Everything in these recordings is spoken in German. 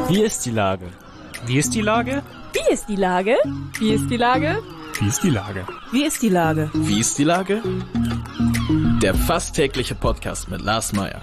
Wie ist die Lage? Wie ist die Lage? Wie ist die Lage? Wie ist die Lage? Wie ist die Lage? Wie ist die Lage? Wie ist die Lage? Der fast tägliche Podcast mit Lars Meyer.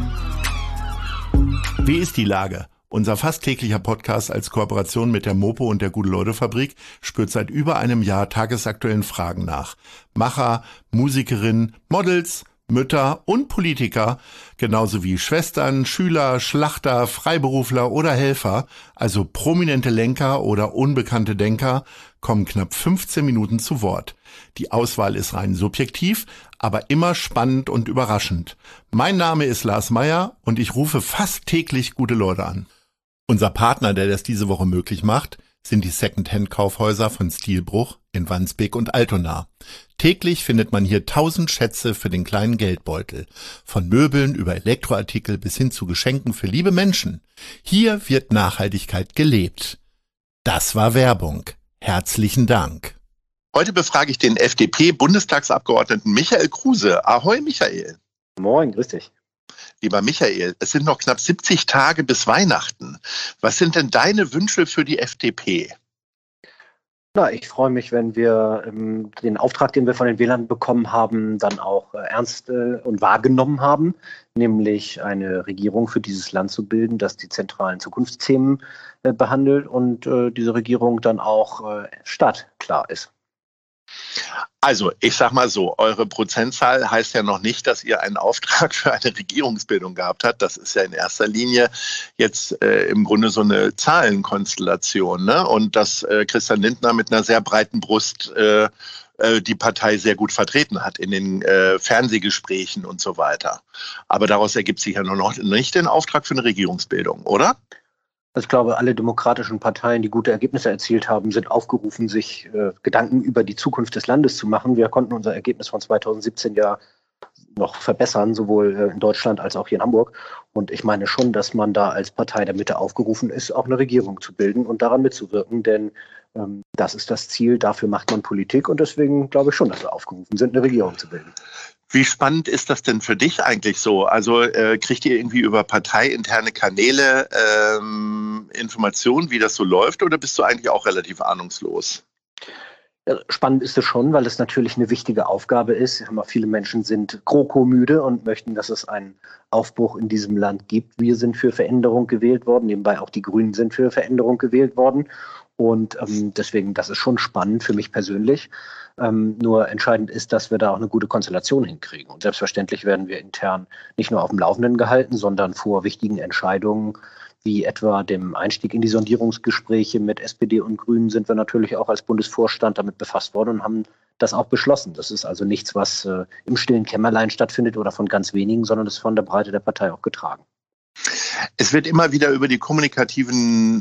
Wie ist die Lage? Unser fast täglicher Podcast als Kooperation mit der Mopo und der Gute-Leute-Fabrik spürt seit über einem Jahr tagesaktuellen Fragen nach. Macher, Musikerinnen, Models, Mütter und Politiker, genauso wie Schwestern, Schüler, Schlachter, Freiberufler oder Helfer, also prominente Lenker oder unbekannte Denker, kommen knapp 15 Minuten zu Wort. Die Auswahl ist rein subjektiv, aber immer spannend und überraschend. Mein Name ist Lars Meyer und ich rufe fast täglich gute Leute an. Unser Partner, der das diese Woche möglich macht, sind die Second-Hand-Kaufhäuser von Stilbruch in Wandsbek und Altona. Täglich findet man hier 1000 Schätze für den kleinen Geldbeutel. Von Möbeln über Elektroartikel bis hin zu Geschenken für liebe Menschen. Hier wird Nachhaltigkeit gelebt. Das war Werbung. Herzlichen Dank. Heute befrage ich den FDP-Bundestagsabgeordneten Michael Kruse. Ahoi, Michael. Moin, grüß dich. Lieber Michael, es sind noch knapp 70 Tage bis Weihnachten. Was sind denn deine Wünsche für die FDP? Na, ich freue mich, wenn wir den Auftrag, den wir von den Wählern bekommen haben, dann auch ernst und wahrgenommen haben, nämlich eine Regierung für dieses Land zu bilden, das die zentralen Zukunftsthemen behandelt und diese Regierung dann auch startklar ist. Also, ich sag mal so, eure Prozentzahl heißt ja noch nicht, dass ihr einen Auftrag für eine Regierungsbildung gehabt habt. Das ist ja in erster Linie jetzt im Grunde so eine Zahlenkonstellation, ne? Und dass Christian Lindner mit einer sehr breiten Brust die Partei sehr gut vertreten hat in den Fernsehgesprächen und so weiter. Aber daraus ergibt sich ja noch nicht den Auftrag für eine Regierungsbildung, oder? Also ich glaube, alle demokratischen Parteien, die gute Ergebnisse erzielt haben, sind aufgerufen, sich Gedanken über die Zukunft des Landes zu machen. Wir konnten unser Ergebnis von 2017 ja noch verbessern, sowohl in Deutschland als auch hier in Hamburg. Und ich meine schon, dass man da als Partei der Mitte aufgerufen ist, auch eine Regierung zu bilden und daran mitzuwirken. Denn das ist das Ziel, dafür macht man Politik. Und deswegen glaube ich schon, dass wir aufgerufen sind, eine Regierung zu bilden. Wie spannend ist das denn für dich eigentlich so? Also kriegt ihr irgendwie über parteiinterne Kanäle Informationen, wie das so läuft, oder bist du eigentlich auch relativ ahnungslos? Ja, spannend ist es schon, weil es natürlich eine wichtige Aufgabe ist. Viele Menschen sind GroKo-müde und möchten, dass es einen Aufbruch in diesem Land gibt. Wir sind für Veränderung gewählt worden, nebenbei auch die Grünen sind für Veränderung gewählt worden. Und deswegen, das ist schon spannend für mich persönlich. Nur entscheidend ist, dass wir da auch eine gute Konstellation hinkriegen. Und selbstverständlich werden wir intern nicht nur auf dem Laufenden gehalten, sondern vor wichtigen Entscheidungen, wie etwa dem Einstieg in die Sondierungsgespräche mit SPD und Grünen, sind wir natürlich auch als Bundesvorstand damit befasst worden und haben das auch beschlossen. Das ist also nichts, was im stillen Kämmerlein stattfindet oder von ganz wenigen, sondern das ist von der Breite der Partei auch getragen. Es wird immer wieder über die kommunikativen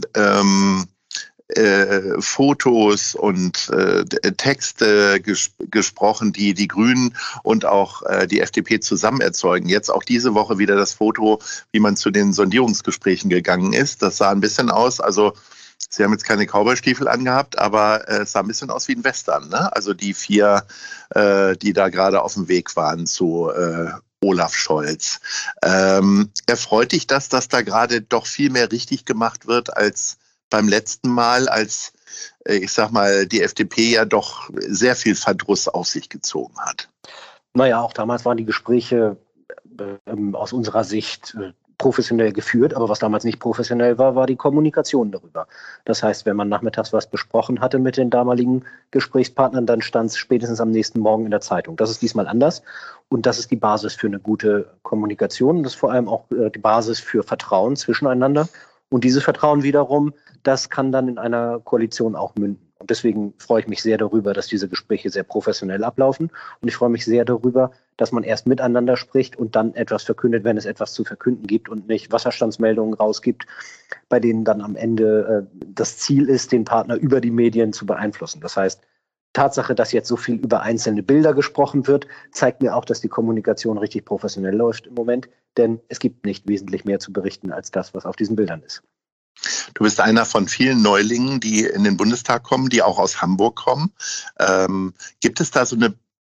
Fotos und Texte gesprochen, die die Grünen und auch die FDP zusammen erzeugen. Jetzt auch diese Woche wieder das Foto, wie man zu den Sondierungsgesprächen gegangen ist. Das sah ein bisschen aus, also Sie haben jetzt keine Cowboystiefel angehabt, aber es sah ein bisschen aus wie ein Western, ne? Also die 4, die da gerade auf dem Weg waren zu Olaf Scholz. Erfreut dich das, dass da gerade doch viel mehr richtig gemacht wird als beim letzten Mal, als, ich sag mal, die FDP ja doch sehr viel Verdruss auf sich gezogen hat? Naja, auch damals waren die Gespräche aus unserer Sicht professionell geführt, aber was damals nicht professionell war, war die Kommunikation darüber. Das heißt, wenn man nachmittags was besprochen hatte mit den damaligen Gesprächspartnern, dann stand es spätestens am nächsten Morgen in der Zeitung. Das ist diesmal anders und das ist die Basis für eine gute Kommunikation und das ist vor allem auch die Basis für Vertrauen zwischeneinander. Und dieses Vertrauen wiederum, das kann dann in einer Koalition auch münden. Und deswegen freue ich mich sehr darüber, dass diese Gespräche sehr professionell ablaufen. Und ich freue mich sehr darüber, dass man erst miteinander spricht und dann etwas verkündet, wenn es etwas zu verkünden gibt und nicht Wasserstandsmeldungen rausgibt, bei denen dann am Ende das Ziel ist, den Partner über die Medien zu beeinflussen. Das heißt, Tatsache, dass jetzt so viel über einzelne Bilder gesprochen wird, zeigt mir auch, dass die Kommunikation richtig professionell läuft im Moment. Denn es gibt nicht wesentlich mehr zu berichten als das, was auf diesen Bildern ist. Du bist einer von vielen Neulingen, die in den Bundestag kommen, die auch aus Hamburg kommen. Gibt es da so eine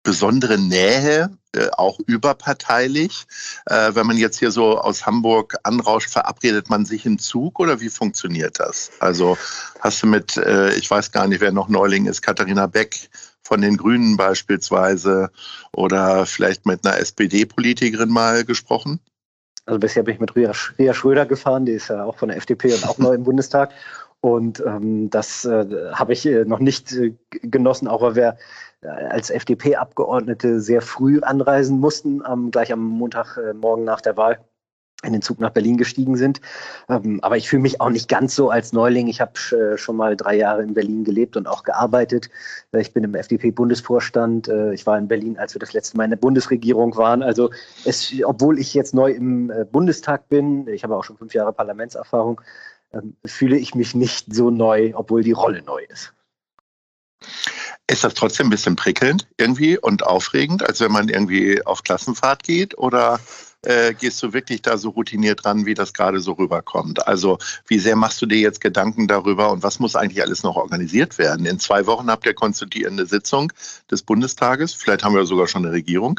besondere Nähe, auch überparteilich? Wenn man jetzt hier so aus Hamburg anrauscht, verabredet man sich im Zug oder wie funktioniert das? Also hast du mit, ich weiß gar nicht, wer noch Neuling ist, Katharina Beck von den Grünen beispielsweise oder vielleicht mit einer SPD-Politikerin mal gesprochen? Also bisher bin ich mit Ria Schröder gefahren, die ist ja auch von der FDP und auch neu im Bundestag. Und das habe ich noch nicht genossen, auch weil wir als FDP-Abgeordnete sehr früh anreisen mussten, gleich am Montagmorgen nach der Wahl in den Zug nach Berlin gestiegen sind. Aber ich fühle mich auch nicht ganz so als Neuling. Ich habe schon mal 3 Jahre in Berlin gelebt und auch gearbeitet. Ich bin im FDP-Bundesvorstand. Ich war in Berlin, als wir das letzte Mal in der Bundesregierung waren. Also obwohl ich jetzt neu im Bundestag bin, ich habe auch schon 5 Jahre Parlamentserfahrung, fühle ich mich nicht so neu, obwohl die Rolle neu ist. Ist das trotzdem ein bisschen prickelnd irgendwie und aufregend, als wenn man irgendwie auf Klassenfahrt geht? Oder gehst du wirklich da so routiniert ran, wie das gerade so rüberkommt? Also wie sehr machst du dir jetzt Gedanken darüber und was muss eigentlich alles noch organisiert werden? In 2 Wochen habt ihr konstituierende Sitzung des Bundestages. Vielleicht haben wir sogar schon eine Regierung.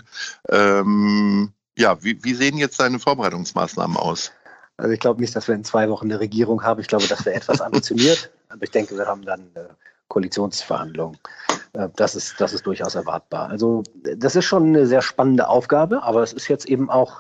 Wie sehen jetzt deine Vorbereitungsmaßnahmen aus? Also ich glaube nicht, dass wir in 2 Wochen eine Regierung haben. Ich glaube, das wäre etwas ambitioniert. Aber ich denke, wir haben dann Koalitionsverhandlungen. Das ist durchaus erwartbar. Also das ist schon eine sehr spannende Aufgabe, aber es ist jetzt eben auch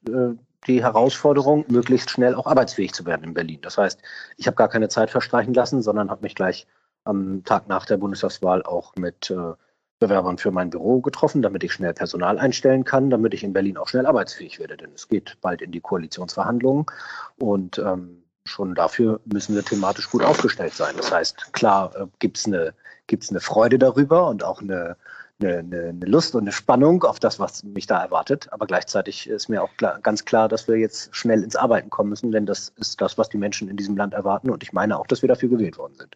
die Herausforderung, möglichst schnell auch arbeitsfähig zu werden in Berlin. Das heißt, ich habe gar keine Zeit verstreichen lassen, sondern habe mich gleich am Tag nach der Bundestagswahl auch mit Bewerbern für mein Büro getroffen, damit ich schnell Personal einstellen kann, damit ich in Berlin auch schnell arbeitsfähig werde. Denn es geht bald in die Koalitionsverhandlungen und schon dafür müssen wir thematisch gut aufgestellt sein. Das heißt, klar gibt's eine Freude darüber und auch eine Lust und eine Spannung auf das, was mich da erwartet. Aber gleichzeitig ist mir auch ganz klar, dass wir jetzt schnell ins Arbeiten kommen müssen, denn das ist das, was die Menschen in diesem Land erwarten. Und ich meine auch, dass wir dafür gewählt worden sind.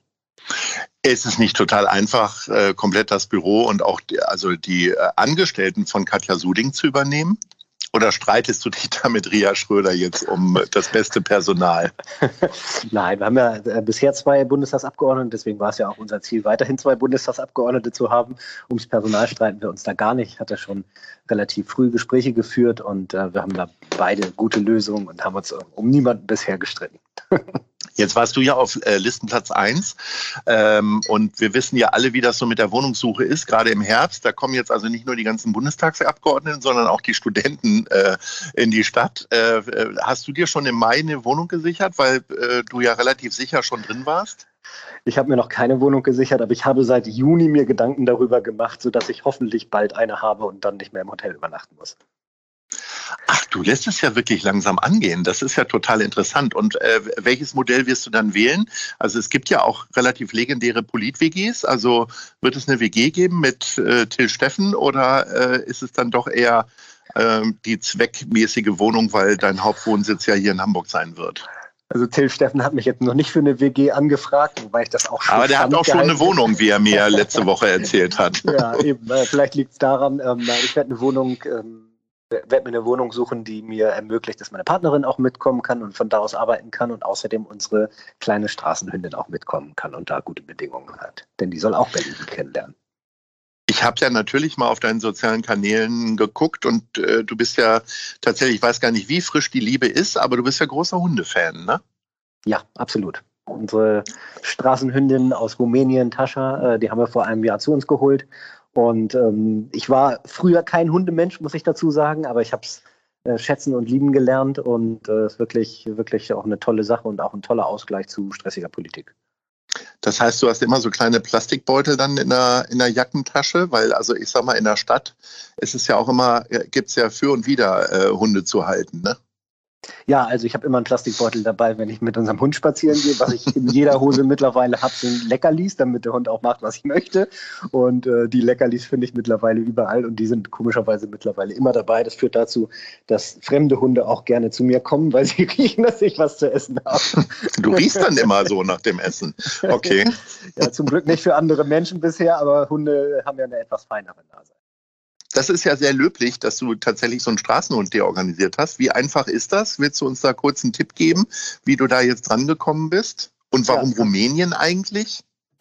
Es ist nicht total einfach, komplett das Büro und auch die Angestellten von Katja Suding zu übernehmen? Oder streitest du dich da mit Ria Schröder jetzt um das beste Personal? Nein, wir haben ja bisher 2 Bundestagsabgeordnete, deswegen war es ja auch unser Ziel, weiterhin 2 Bundestagsabgeordnete zu haben. Ums Personal streiten wir uns da gar nicht. Ich hatte schon relativ früh Gespräche geführt und wir haben da beide gute Lösungen und haben uns um niemanden bisher gestritten. Jetzt warst du ja auf Listenplatz 1 und wir wissen ja alle, wie das so mit der Wohnungssuche ist, gerade im Herbst. Da kommen jetzt also nicht nur die ganzen Bundestagsabgeordneten, sondern auch die Studenten in die Stadt. Hast du dir schon im Mai eine Wohnung gesichert, weil du ja relativ sicher schon drin warst? Ich habe mir noch keine Wohnung gesichert, aber ich habe seit Juni mir Gedanken darüber gemacht, sodass ich hoffentlich bald eine habe und dann nicht mehr im Hotel übernachten muss. Ach, du lässt es ja wirklich langsam angehen. Das ist ja total interessant. Und welches Modell wirst du dann wählen? Also es gibt ja auch relativ legendäre Polit-WGs. Also wird es eine WG geben mit Till Steffen oder ist es dann doch eher die zweckmäßige Wohnung, weil dein Hauptwohnsitz ja hier in Hamburg sein wird? Also Till Steffen hat mich jetzt noch nicht für eine WG angefragt, wobei ich das auch schon. Aber der hat auch schon eine Wohnung, wie er mir letzte Woche erzählt hat. Ja, eben. Vielleicht liegt es daran, ich werde mir eine Wohnung suchen, die mir ermöglicht, dass meine Partnerin auch mitkommen kann und von da aus arbeiten kann und außerdem unsere kleine Straßenhündin auch mitkommen kann und da gute Bedingungen hat. Denn die soll auch Berlin kennenlernen. Ich habe ja natürlich mal auf deinen sozialen Kanälen geguckt und du bist ja tatsächlich, ich weiß gar nicht, wie frisch die Liebe ist, aber du bist ja großer Hundefan, ne? Ja, absolut. Unsere Straßenhündin aus Rumänien, Tascha, die haben wir vor einem Jahr zu uns geholt. Und ich war früher kein Hundemensch, muss ich dazu sagen, aber ich habe es schätzen und lieben gelernt und es ist wirklich auch eine tolle Sache und auch ein toller Ausgleich zu stressiger Politik. Das heißt, du hast immer so kleine Plastikbeutel dann in der Jackentasche, weil also ich sag mal, in der Stadt ist es ja auch immer, gibt es ja für und wider Hunde zu halten, ne? Ja, also ich habe immer einen Plastikbeutel dabei, wenn ich mit unserem Hund spazieren gehe. Was ich in jeder Hose mittlerweile habe, sind Leckerlis, damit der Hund auch macht, was ich möchte. Und die Leckerlis finde ich mittlerweile überall und die sind komischerweise mittlerweile immer dabei. Das führt dazu, dass fremde Hunde auch gerne zu mir kommen, weil sie riechen, dass ich was zu essen habe. Du riechst dann immer so nach dem Essen. Okay. Ja, zum Glück nicht für andere Menschen bisher, aber Hunde haben ja eine etwas feinere Nase. Das ist ja sehr löblich, dass du tatsächlich so einen Straßenhund dir organisiert hast. Wie einfach ist das? Willst du uns da kurz einen Tipp geben, wie du da jetzt dran gekommen bist? Und warum Rumänien eigentlich?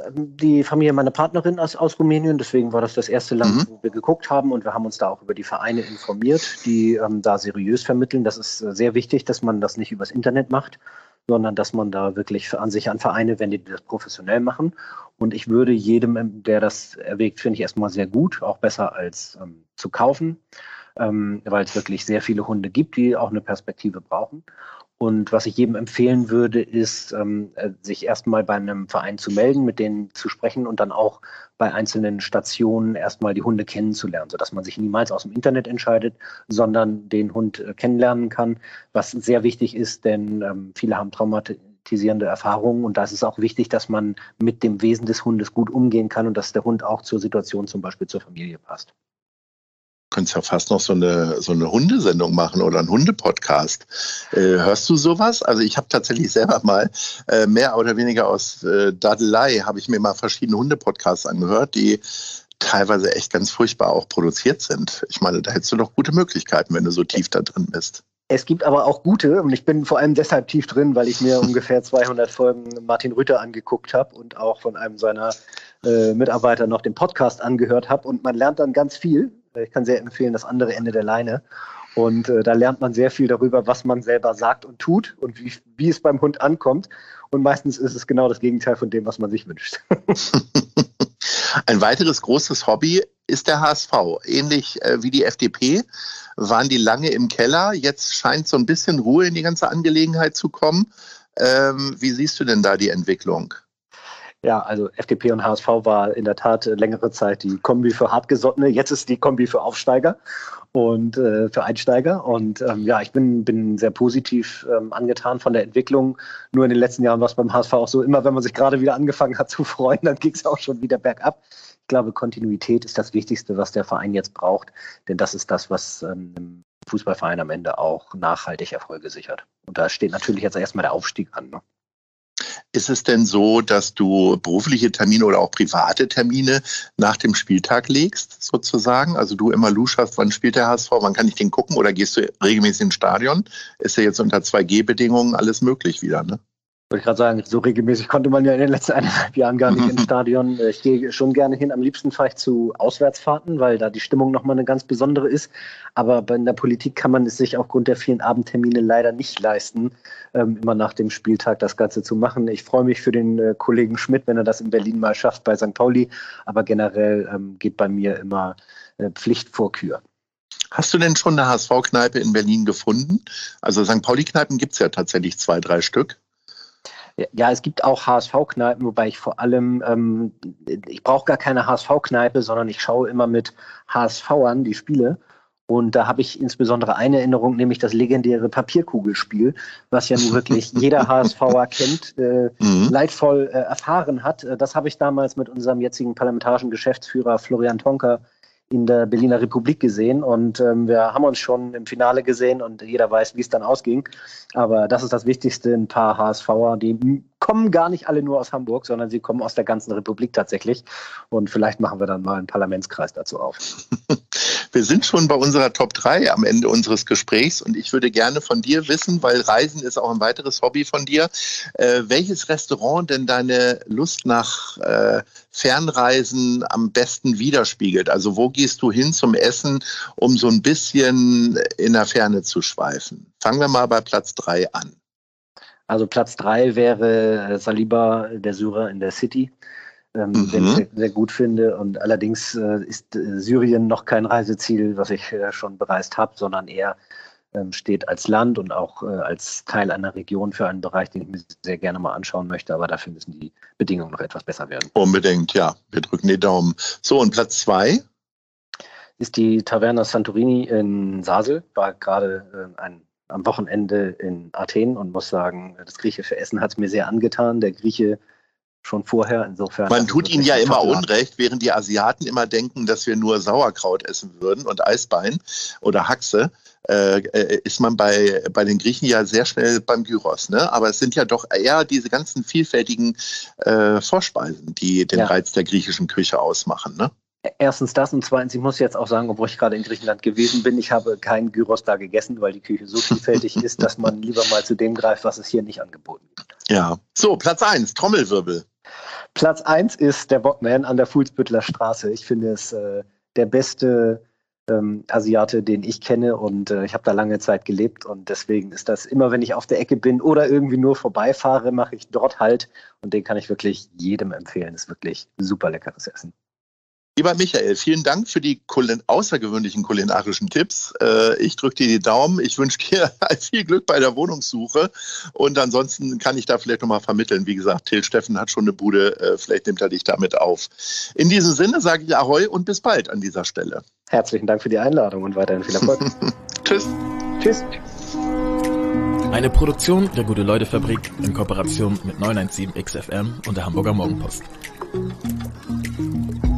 Die Familie meiner Partnerin ist aus Rumänien, deswegen war das erste Land, wo wir geguckt haben, und wir haben uns da auch über die Vereine informiert, die da seriös vermitteln. Das ist sehr wichtig, dass man das nicht übers Internet macht, sondern dass man da wirklich sich an Vereine wendet, die das professionell machen. Und ich würde jedem, der das erwägt, finde ich erstmal sehr gut, auch besser als zu kaufen, weil es wirklich sehr viele Hunde gibt, die auch eine Perspektive brauchen. Und was ich jedem empfehlen würde, ist, sich erstmal bei einem Verein zu melden, mit denen zu sprechen und dann auch bei einzelnen Stationen erstmal die Hunde kennenzulernen, sodass man sich niemals aus dem Internet entscheidet, sondern den Hund kennenlernen kann, was sehr wichtig ist, denn viele haben traumatisierende Erfahrungen, und da ist es auch wichtig, dass man mit dem Wesen des Hundes gut umgehen kann und dass der Hund auch zur Situation, zum Beispiel zur Familie, passt. Du könntest ja fast noch so eine Hundesendung machen oder einen Hundepodcast. Hörst du sowas? Also ich habe tatsächlich selber mal mehr oder weniger aus Dadelei habe ich mir mal verschiedene Hundepodcasts angehört, die teilweise echt ganz furchtbar auch produziert sind. Ich meine, da hättest du doch gute Möglichkeiten, wenn du so tief da drin bist. Es gibt aber auch gute, und ich bin vor allem deshalb tief drin, weil ich mir ungefähr 200 Folgen Martin Rütter angeguckt habe und auch von einem seiner Mitarbeiter noch den Podcast angehört habe, und man lernt dann ganz viel. Ich kann sehr empfehlen, das andere Ende der Leine. Und da lernt man sehr viel darüber, was man selber sagt und tut und wie es beim Hund ankommt. Und meistens ist es genau das Gegenteil von dem, was man sich wünscht. Ein weiteres großes Hobby ist der HSV. Ähnlich wie die FDP waren die lange im Keller. Jetzt scheint so ein bisschen Ruhe in die ganze Angelegenheit zu kommen. Wie siehst du denn da die Entwicklung? Ja, also FDP und HSV war in der Tat längere Zeit die Kombi für Hartgesottene. Jetzt ist die Kombi für Aufsteiger und für Einsteiger. Und ich bin sehr positiv angetan von der Entwicklung. Nur in den letzten Jahren war es beim HSV auch so, immer wenn man sich gerade wieder angefangen hat zu freuen, dann ging es auch schon wieder bergab. Ich glaube, Kontinuität ist das Wichtigste, was der Verein jetzt braucht. Denn das ist das, was einem Fußballverein am Ende auch nachhaltig Erfolge sichert. Und da steht natürlich jetzt erstmal der Aufstieg an, ne? Ist es denn so, dass du berufliche Termine oder auch private Termine nach dem Spieltag legst, sozusagen? Also du immer luschast, wann spielt der HSV, wann kann ich den gucken, oder gehst du regelmäßig ins Stadion? Ist ja jetzt unter 2G-Bedingungen alles möglich wieder, ne? Wollte ich gerade sagen, so regelmäßig konnte man ja in den letzten 1,5 Jahren gar nicht ins Stadion. Ich gehe schon gerne hin. Am liebsten fahre ich zu Auswärtsfahrten, weil da die Stimmung nochmal eine ganz besondere ist. Aber in der Politik kann man es sich aufgrund der vielen Abendtermine leider nicht leisten, immer nach dem Spieltag das Ganze zu machen. Ich freue mich für den Kollegen Schmidt, wenn er das in Berlin mal schafft bei St. Pauli. Aber generell geht bei mir immer Pflicht vor Kür. Hast du denn schon eine HSV-Kneipe in Berlin gefunden? Also St. Pauli-Kneipen gibt es ja tatsächlich 2, 3 Stück. Ja, es gibt auch HSV-Kneipen, wobei ich vor allem, ich brauche gar keine HSV-Kneipe, sondern ich schaue immer mit HSVern die Spiele. Und da habe ich insbesondere eine Erinnerung, nämlich das legendäre Papierkugelspiel, was ja nun wirklich jeder HSVer kennt, leidvoll erfahren hat. Das habe ich damals mit unserem jetzigen parlamentarischen Geschäftsführer Florian Tonka in der Berliner Republik gesehen, und wir haben uns schon im Finale gesehen und jeder weiß, wie es dann ausging. Aber das ist das Wichtigste, ein paar HSVer, die kommen gar nicht alle nur aus Hamburg, sondern sie kommen aus der ganzen Republik tatsächlich. Und vielleicht machen wir dann mal einen Parlamentskreis dazu auf. Wir sind schon bei unserer Top 3 am Ende unseres Gesprächs, und ich würde gerne von dir wissen, weil Reisen ist auch ein weiteres Hobby von dir, welches Restaurant denn deine Lust nach Fernreisen am besten widerspiegelt? Also wo gehst du hin zum Essen, um so ein bisschen in der Ferne zu schweifen? Fangen wir mal bei Platz 3 an. Also Platz 3 wäre Saliba, der Syrer in der City, den ich sehr, sehr gut finde. Und allerdings ist Syrien noch kein Reiseziel, was ich schon bereist habe, sondern eher steht als Land und auch als Teil einer Region für einen Bereich, den ich mir sehr gerne mal anschauen möchte. Aber dafür müssen die Bedingungen noch etwas besser werden. Unbedingt, ja. Wir drücken die Daumen. So, und Platz 2? Ist die Taverna Santorini in Sasel. War gerade am Wochenende in Athen und muss sagen, das griechische Essen hat es mir sehr angetan. Der Grieche schon vorher, insofern. Man tut ihnen ja immer Unrecht, während die Asiaten immer denken, dass wir nur Sauerkraut essen würden und Eisbein oder Haxe, ist man bei den Griechen ja sehr schnell beim Gyros, ne? Aber es sind ja doch eher diese ganzen vielfältigen Vorspeisen, die den Reiz der griechischen Küche ausmachen, ne? Erstens das, und zweitens, ich muss jetzt auch sagen, obwohl ich gerade in Griechenland gewesen bin, ich habe keinen Gyros da gegessen, weil die Küche so vielfältig ist, dass man lieber mal zu dem greift, was es hier nicht angeboten wird. Ja, so, Platz 1, Trommelwirbel. Platz 1 ist der Wokman an der Fuhlsbüttler Straße. Ich finde es der beste Asiate, den ich kenne, und ich habe da lange Zeit gelebt, und deswegen ist das immer, wenn ich auf der Ecke bin oder irgendwie nur vorbeifahre, mache ich dort Halt, und den kann ich wirklich jedem empfehlen. Ist wirklich super leckeres Essen. Lieber Michael, vielen Dank für die außergewöhnlichen kulinarischen Tipps. Ich drücke dir die Daumen. Ich wünsche dir viel Glück bei der Wohnungssuche. Und ansonsten kann ich da vielleicht nochmal vermitteln. Wie gesagt, Till Steffen hat schon eine Bude. Vielleicht nimmt er dich damit auf. In diesem Sinne sage ich Ahoi und bis bald an dieser Stelle. Herzlichen Dank für die Einladung und weiterhin viel Erfolg. Tschüss. Tschüss. Eine Produktion der Gute-Leute-Fabrik in Kooperation mit 917 XFM und der Hamburger Morgenpost.